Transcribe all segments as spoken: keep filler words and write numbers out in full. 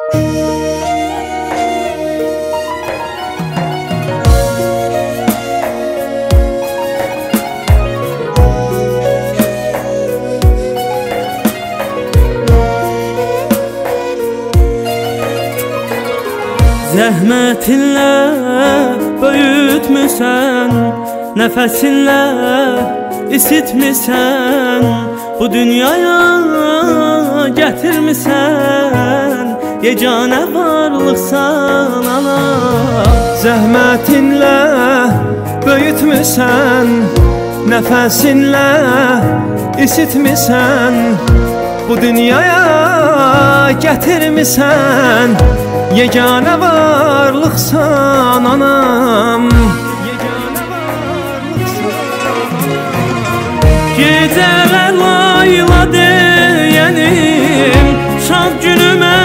Zəhmətinlə böyütmüsən, nəfəsinlə isitmisən, bu dünyaya gətirmisən, yeganə varlıqsan ana. Zəhmətinlə böyütmüsən, nəfəsinlə isitmisən, bu dünyaya gətirmisən, yeganə varlıqsan anam. Gecələr layla deyənim, şad günümə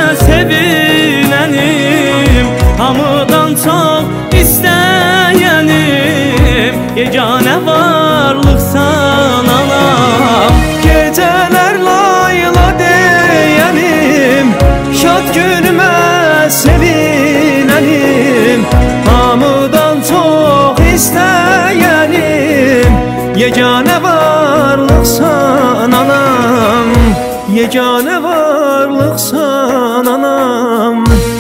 sevinənim, hamıdan çox istəyənim, yeganə varlıqsan anam. Gecələr layla deyənim, şad günümə sevinənim, hamıdan çox istəyənim, yeganə varlıqsan anam, yeganə varlıqsan anam.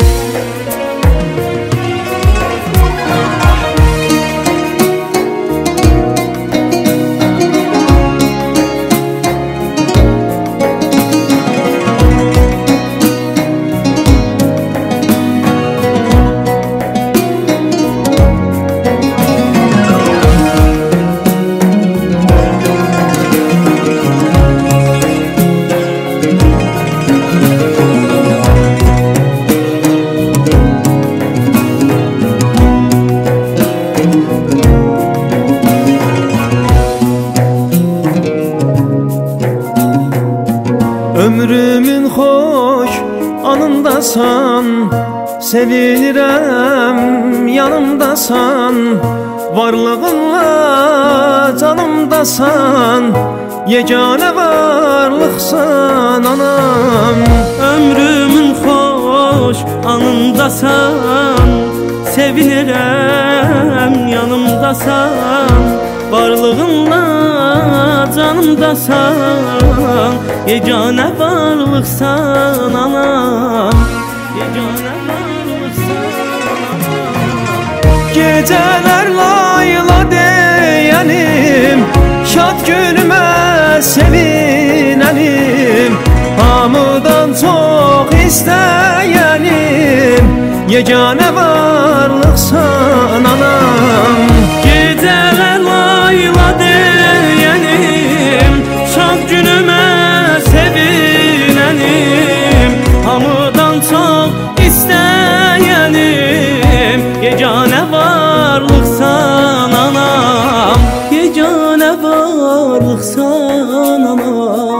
Ömrümün xoş anındasan, sevinirəm yanımdasan, varlığınla canımdasan, yeganə varlıqsan anam. Ömrümün xoş anındasan, sevinirəm yanımdasan, varlığınla canımdasan, yeganə varlıqsan anam, yeganə varlıqsan anam. Gecələr layla deyənim, şad günümə sevinənim, hamıdan çox istəyənim, yeganə varlıqsan anam. Gecələr layla deyənim, şad günümə sevinənim, hamıdan çox istəyənim, yeganə varlıqsan anam, yeganə varlıqsan anam.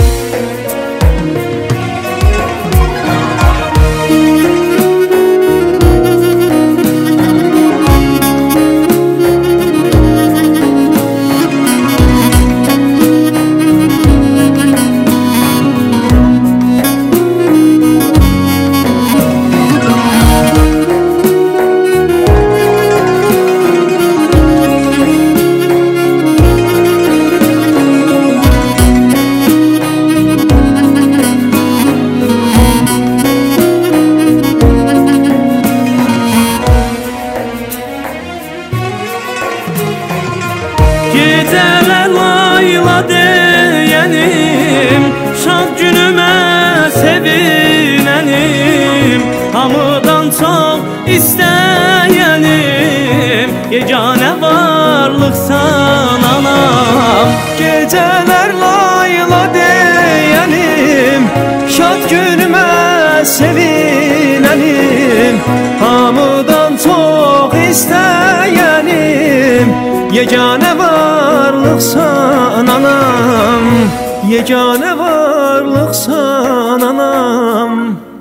Gecələr layla deyənim, şad günümə sevinənim, hamıdan çox istəyənim, yeganə varlıqsan anam. Gecələr layla deyənim, şad günümə sevinənim, hamıdan çox istəyənim, yeganə varlıqsan anam, yeganə varlıqsan anam.